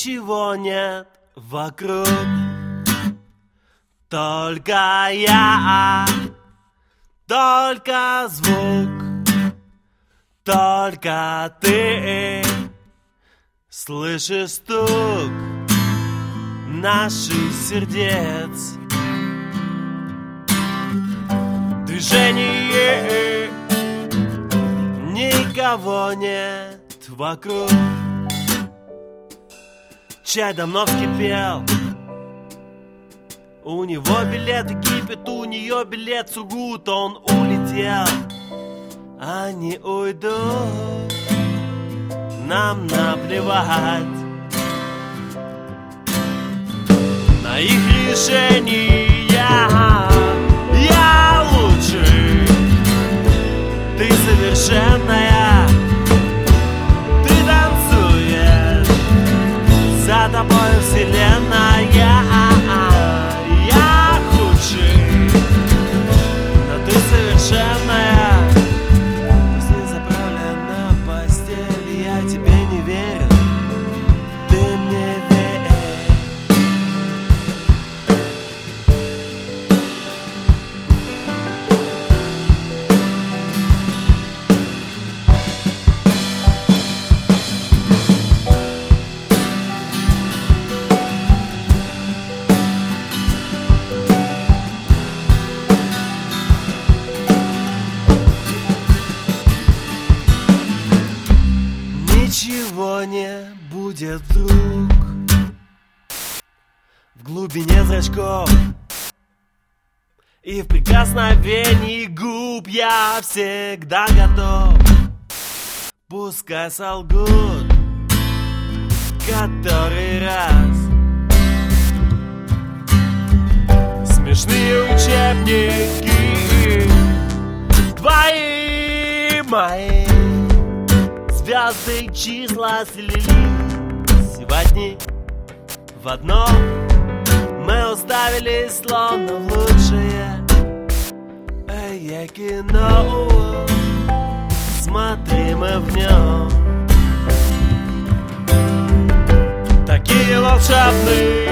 Ничего нет вокруг, только я, только звук, только ты. Слышишь стук наших сердец, движение, никого нет вокруг. Чай давно вскипел, у него билеты кипят, у нее билет Сургут, он улетел. Они уйдут, нам наплевать на их решения. Я лучший, ты совершенная, ты танцуешь, за тобой вселенная. Я худший, но ты совершенная. Мысли заправлены в постели, я тебе не верю, ты мне верь. Ничего не будет вдруг в глубине зрачков и в прикосновении губ. Я всегда готов, пускай солгут который раз. Смешные учебники твои, мои, звезды и числа слились во дни в одно. Мы уставились словно в лучшее кино. Смотри, мы в нем такие волшебные,